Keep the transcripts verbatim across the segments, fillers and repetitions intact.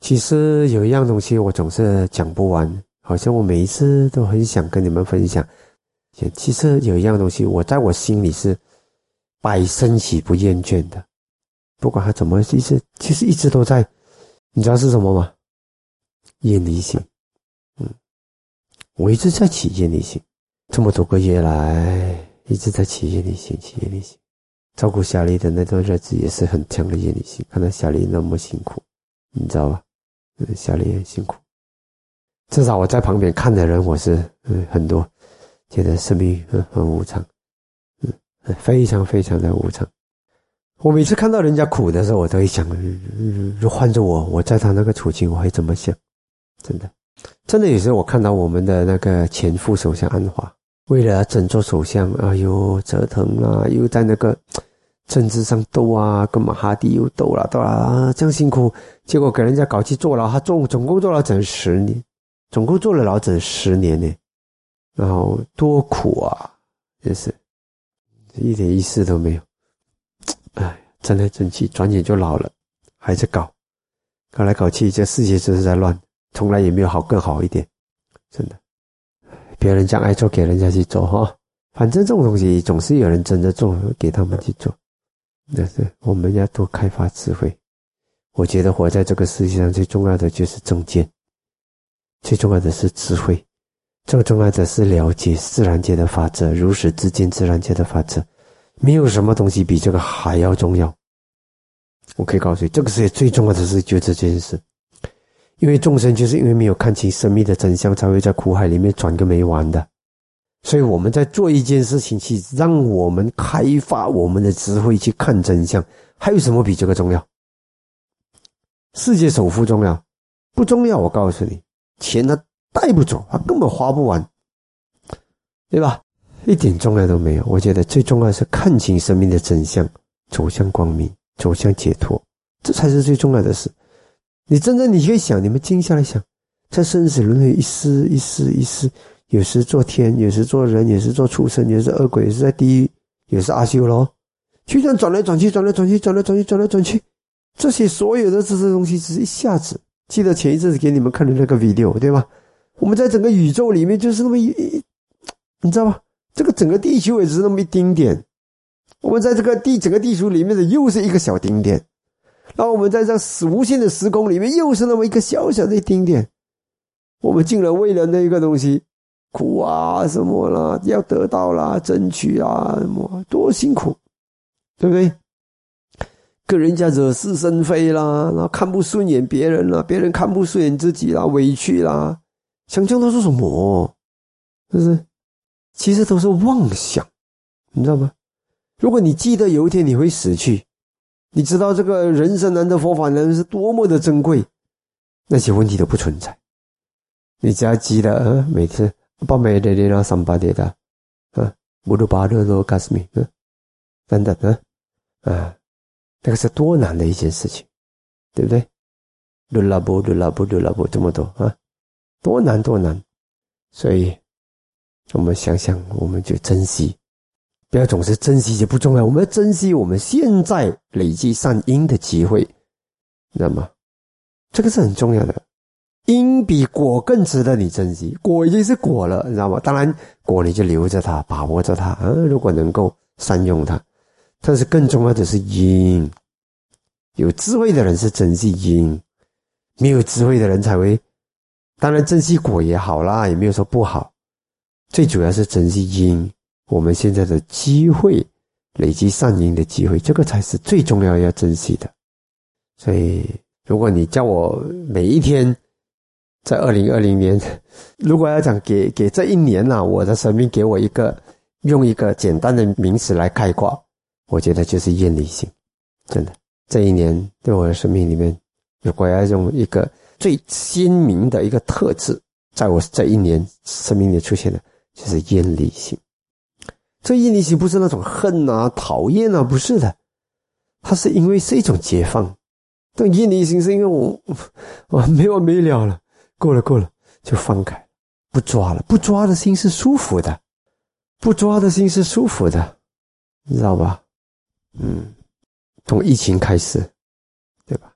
其实有一样东西我总是讲不完，好像我每一次都很想跟你们分享。其实有一样东西我在我心里是百生喜不厌倦的，不管它怎么一直其实一直都在。你知道是什么吗？厌离心。嗯，我一直在起厌离心，这么多个月来一直在起厌离心起厌离心。照顾小丽的那段日子也是很强的厌离心，看到小丽那么辛苦，你知道吧？嗯，小丽很辛苦，至少我在旁边看的人，我是嗯很多觉得生命很很无常，嗯，非常非常的无常。我每次看到人家苦的时候，我都会想，如果换着我，我在他那个处境，我会怎么想？真的，真的有时候我看到我们的那个前副首相安华，为了争做首相，哎呦折腾啦，又在那个政治上斗啊，跟马哈蒂又斗啦斗啦啊，这样辛苦，结果给人家搞去坐牢，他总总共坐了整十年，总共坐了牢整十年呢，然后多苦啊，真是一点意思都没有。哎，争来争去，转眼就老了，还在搞，搞来搞去，这世界就是在乱，从来也没有好更好一点，真的。别人讲爱做，给人家去做哈，反正这种东西总是有人真的做，给他们去做。但是我们要多开发智慧。我觉得活在这个世界上最重要的就是正见，最重要的是智慧，最重要的是了解自然界的法则，如实知见自然界的法则。没有什么东西比这个还要重要。我可以告诉你，这个世界最重要的事就是这件事。因为众生就是因为没有看清生命的真相，才会在苦海里面转个没完的。所以我们在做一件事情，去让我们开发我们的智慧去看真相，还有什么比这个重要？世界首富重要？不重要，我告诉你，钱他带不走，他根本花不完，对吧？一点重要都没有。我觉得最重要的是看清生命的真相，走向光明，走向解脱，这才是最重要的事。你真正你可以想，你们静下来想，在生死轮回一丝一丝一丝，有时做天，有时做人，有时做畜生，有时恶鬼，有时在地狱，有时阿修罗，就这样转来转去，转来转去，转来转去，转来转去。这些所有的这些东西只是一下子。记得前一阵子给你们看的那个 video 对吧？我们在整个宇宙里面就是那么一，你知道吧？这个整个地球也只是那么一丁点，我们在这个地整个地球里面的又是一个小丁点，然后我们在这无限的时空里面又是那么一个小小的一丁点，我们竟然为了那个东西苦啊什么啦，要得到啦，争取啊什么，多辛苦，对不对？跟人家惹是生非啦，然后看不顺眼别人啦，别人看不顺眼自己啦，委屈啦，想象到是什么？是不是？其实都是妄想，你知道吗？如果你记得有一天你会死去，你知道这个人生难得佛法难是多么的珍贵，那些问题都不存在。你只要记得，呃、每次把每日的三八的的，啊，不如巴勒罗嘎斯米，嗯，等等，啊，啊，那个是多难的一件事情，对不对？噜啦布噜啦布噜啦布这么多啊，多难多难，所以。我们想想，我们就珍惜，不要总是珍惜就不重要。我们要珍惜我们现在累积善因的机会，那么这个是很重要的。因比果更值得你珍惜，果已经是果了，你知道吗？当然，果你就留着它，把握着它啊。如果能够善用它，但是更重要的是因。有智慧的人是珍惜因，没有智慧的人才会。当然，珍惜果也好啦，也没有说不好。最主要是珍惜因，我们现在的机会，累积善因的机会，这个才是最重要要珍惜的。所以，如果你叫我每一天在二零二零年，如果要讲给给这一年啊，我的生命给我一个用一个简单的名词来概括，我觉得就是厌离心。真的，这一年对我的生命里面，如果要用一个最鲜明的一个特质，在我这一年生命里出现的。就是厌离心。这厌离心不是那种恨啊、讨厌啊，不是的，它是因为是一种解放。这厌离心是因为我我没完没了了，够了够了，就放开，不抓了。不抓的心是舒服的，不抓的心是舒服的，你知道吧？嗯，从疫情开始，对吧？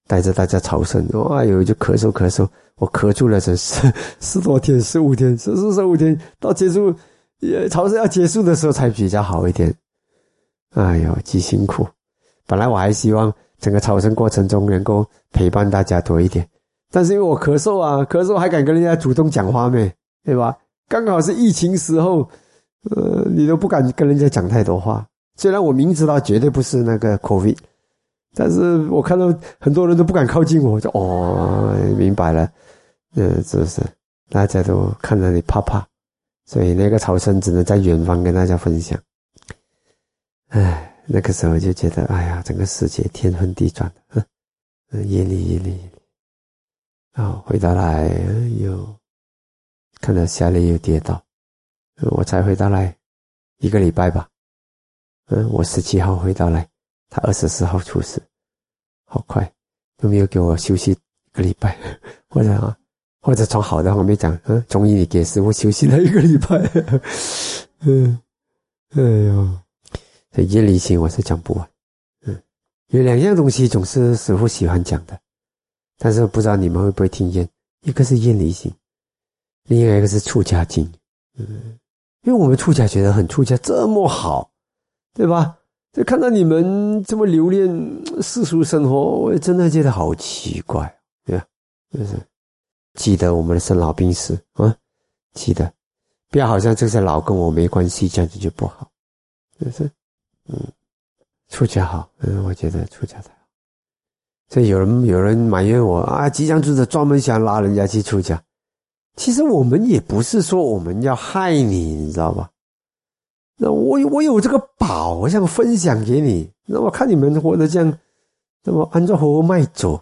带着大家朝圣，哎呦就咳嗽咳嗽，我咳住了整十十多天十五天十四十五天，到结束朝圣要结束的时候才比较好一点。哎呦极辛苦，本来我还希望整个朝圣过程中能够陪伴大家多一点，但是因为我咳嗽啊，咳嗽还敢跟人家主动讲话咩，对吧？刚好是疫情时候，呃，你都不敢跟人家讲太多话。虽然我明知道绝对不是那个 COVID， 但是我看到很多人都不敢靠近我，就哦，明白了，嗯，是不是？大家都看着你怕怕，所以那个朝圣只能在远方跟大家分享。唉。那个时候就觉得，哎呀，整个世界天昏地转的，嗯，业力业力业力。好，回到来又看到下来又跌倒，我才回到来一个礼拜吧。嗯，我十七号回到来，他二十四号出事，好快，都没有给我休息一个礼拜，或者啊，或者从好的方面讲，嗯，终于你给师父休息了一个礼拜，嗯，哎呦。所以业力性我是讲不完，嗯，有两样东西总是师父喜欢讲的，但是不知道你们会不会听厌。一个是业力性，另外一个是出家经，嗯，因为我们出家觉得很出家这么好，对吧？就看到你们这么留恋世俗生活，我也真的觉得好奇怪，对吧？就是记得我们的生老病死啊，记得，不要好像这些老跟我没关系，这样子就不好，就是。嗯，出家好，嗯，我觉得出家才好。所以有人有人埋怨我啊，吉祥尊者专门想拉人家去出家。其实我们也不是说我们要害你，你知道吧？那我我有这个宝，我想分享给你。那我看你们活得这样，那么按照活脉走，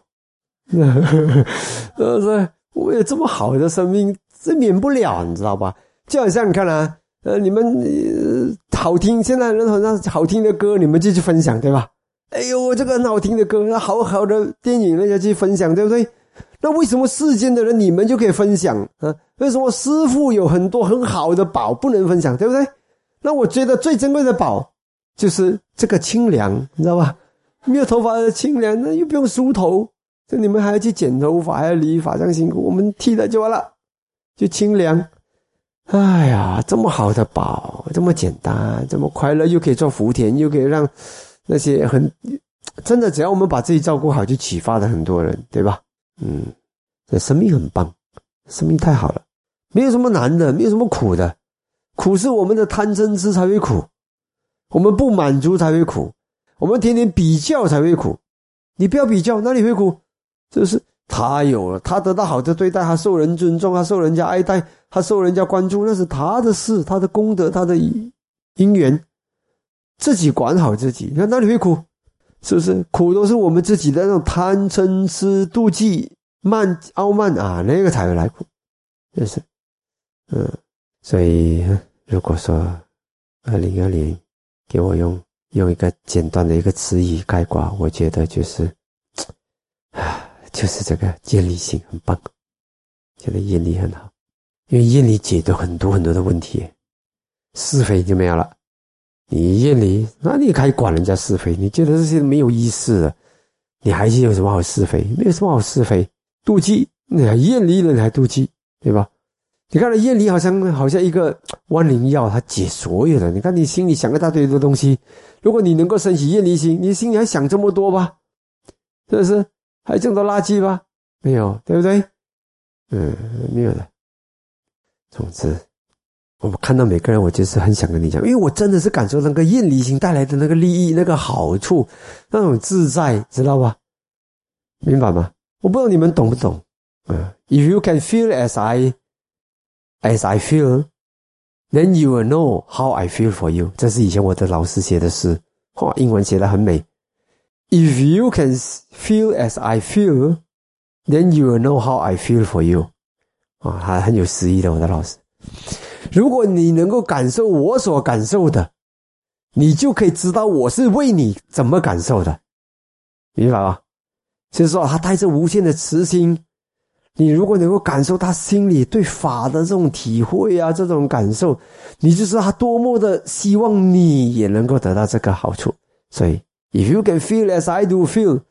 呃，是我有这么好的生命，这免不了，你知道吧？就好像你看啊。呃，你们、呃、好听，现在人好像好听的歌，你们就去分享，对吧？哎呦，这个很好听的歌，好好的电影，人家去分享，对不对？那为什么世间的人你们就可以分享啊？为什么师父有很多很好的宝不能分享，对不对？那我觉得最珍贵的宝就是这个清凉，你知道吧？没有头发的清凉，那又不用梳头，就你们还要去剪头发，还要理发，这样辛苦，我们剃了就完了，就清凉。哎呀，这么好的宝，这么简单，这么快乐，又可以做福田，又可以让那些很真的，只要我们把自己照顾好，就启发了很多人，对吧？嗯，这生命很棒，生命太好了，没有什么难的，没有什么苦的，苦是我们的贪嗔痴才会苦，我们不满足才会苦，我们天天比较才会苦。你不要比较，哪里会苦？就是他有了，他得到好的对待，他受人尊重，他受人家爱戴，他受人家关注，那是他的事，他的功德，他的因缘，自己管好自己，那哪里会苦？是不是？苦都是我们自己的那种贪嗔痴妒忌慢傲慢啊，那个才会来苦，就是，嗯，所以如果说二零二零给我用用一个简单的一个词语概括，我觉得就是啊，就是这个业力性很棒，觉得业力很好，因为业力解决很多很多的问题，是非就没有了。你业力，那你可以管人家是非，你觉得这些没有意思的，你还是有什么好是非？没有什么好是非。妒忌，你还业力了，你还妒忌，对吧？你看了业力好像好像一个万灵药，它解所有的。你看你心里想一大堆的东西，如果你能够升起业力心，你心里还想这么多吧？是不是？还这么多垃圾吧？没有，对不对？嗯，没有的。总之，我们看到每个人，我就是很想跟你讲，因为我真的是感受那个业力心带来的那个利益、那个好处、那种自在，知道吧？明白吗？我不知道你们懂不懂。嗯 ，If you can feel as I as I feel, then you will know how I feel for you。这是以前我的老师写的诗，哇，英文写得很美。If you can feel as I feel, then you will know how I feel for you。啊，还很有诗意的，我的老师。如果你能够感受我所感受的，你就可以知道我是为你怎么感受的，明白吗？就是说他带着无限的慈心，你如果能够感受他心里对法的这种体会啊，这种感受，你就知道他多么的希望你也能够得到这个好处。所以 if you can feel as I do feel,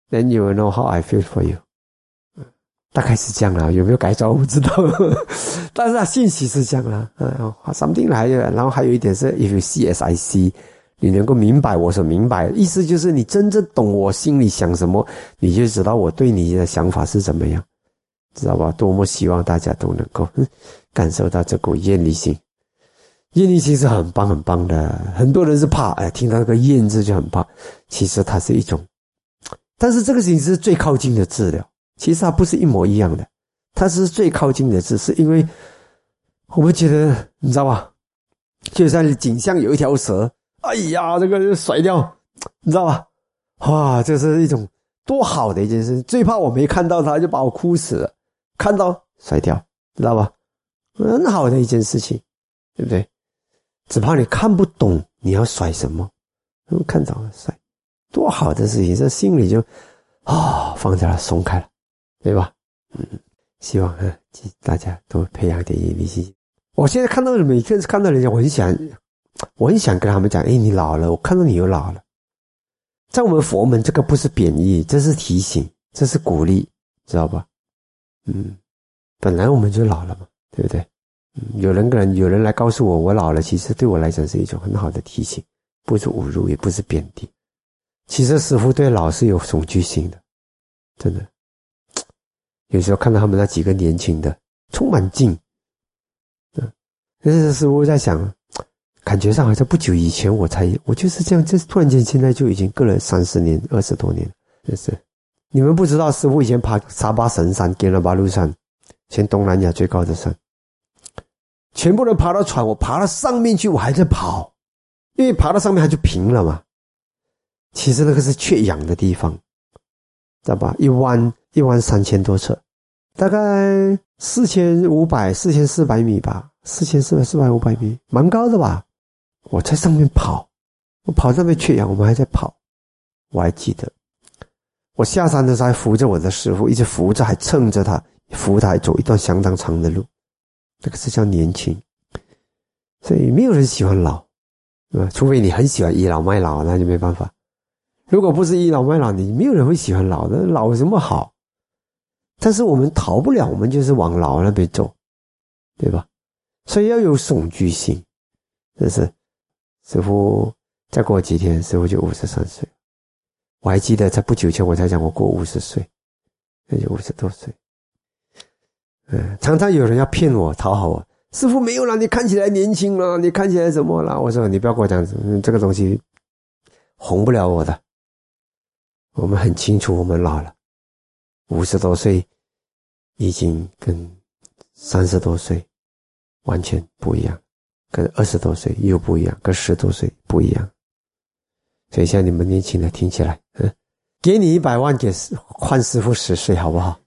then you will know how I feel for you。大概是这样啦，有没有改造我不知道，但是他信息是这样啦。嗯 ，something 还有，然后还有一点是 ，if you see as I see， 你能够明白我所明白，意思就是你真正懂我心里想什么，你就知道我对你的想法是怎么样，知道吧？多么希望大家都能够、嗯、感受到这股厌离心。厌离心是很棒很棒的，很多人是怕，哎，听到那个厌字就很怕，其实它是一种，但是这个事情是最靠近的治疗。其实它不是一模一样的，它是最靠近的字，是因为我们觉得你知道吧，就像景象有一条蛇，哎呀，这个甩掉，你知道吧？哇，这是一种多好的一件事，最怕我没看到它就把我哭死了，看到甩掉，知道吧？很好的一件事情，对不对？只怕你看不懂你要甩什么，看到了甩，多好的事情，这心里就啊、哦、放下了，松开了。对吧？嗯，希望啊，大家都培养点厌离心。我现在看到每个人看到人家，我很想，我很想跟他们讲，哎，你老了，我看到你又老了。在我们佛门，这个不是贬义，这是提醒，这是鼓励，知道吧？嗯，本来我们就老了嘛，对不对？嗯，有人人有人来告诉我我老了，其实对我来讲是一种很好的提醒，不是侮辱，也不是贬低。其实师父对老是有恐惧心的，真的。有时候看到他们那几个年轻的充满劲，嗯，但是师父在想，感觉上好像不久以前我才我就是这样，这突然间现在就已经过了三十年二十多年，就是你们不知道，师父以前爬沙巴神山吉拉巴路山，全东南亚最高的山，全部人爬到船，我爬到上面去，我还在跑，因为爬到上面它就平了嘛。其实那个是缺氧的地方，知道吧？一弯一弯三千多尺，大概四千五百、四千四百米吧，四千四百、四百五百米，蛮高的吧？我在上面跑，我跑那边缺氧，我们还在跑。我还记得，我下山的时候还扶着我的师父，一直扶着，还蹭着他，扶他还走一段相当长的路。这个是叫年轻，所以没有人喜欢老，对吧？除非你很喜欢倚老卖老，那就没办法。如果不是倚老卖老，你没有人会喜欢老的，老有什么好？但是我们逃不了，我们就是往老那边走，对吧？所以要有恐惧心。这是师父再过几天，师父就五十三岁。我还记得在不久前我才讲我过五十岁，那就五十多岁。嗯，常常有人要骗我，讨好我。师父没有啦，你看起来年轻了，你看起来怎么了？我说你不要跟我讲这个东西，哄不了我的。我们很清楚，我们老了，五十多岁已经跟三十多岁完全不一样，跟二十多岁又不一样，跟十多岁不一样。所以像你们年轻的听起来，嗯，给你一百万给换师父十岁好不好？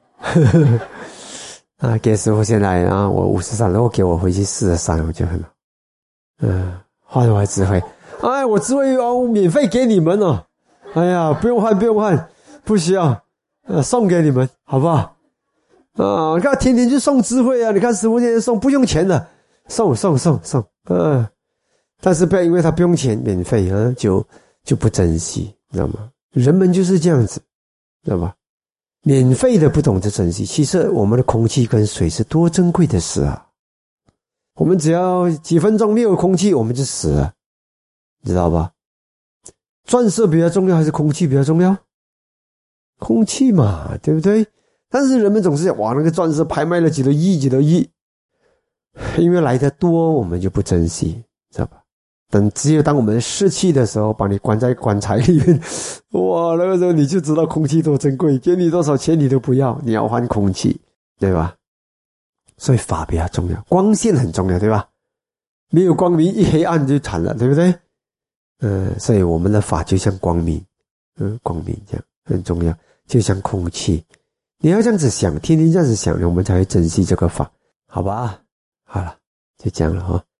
啊，给师父现在啊，我五十三，如果给我回去四十三，我就很好。嗯，换我智慧，哎，我智慧哦，免费给你们哦。哎呀，不用换，不用换，不需要，呃，送给你们，好不好？啊，你看天天就送智慧啊！你看师父天天送，不用钱的，送送送送，呃，但是不要因为他不用钱，免费啊，就就不珍惜，知道吗？人们就是这样子，知道吧？免费的不懂得珍惜，其实我们的空气跟水是多珍贵的事啊！我们只要几分钟没有空气，我们就死了，知道吧？钻石比较重要还是空气比较重要？空气嘛，对不对？但是人们总是哇，那个钻石拍卖了几多亿几多亿，因为来得多我们就不珍惜，知道吧？等只有当我们逝去的时候，把你关在棺材里面，哇，那个时候你就知道空气多珍贵，给你多少钱你都不要，你要换空气，对吧？所以法比较重要，光线很重要，对吧？没有光明一黑暗就惨了，对不对？呃，所以我们的法就像光明，嗯、呃，光明这样很重要，就像空气，你要这样子想，天天这样子想，我们才会珍惜这个法，好吧？好了，就这样了哈。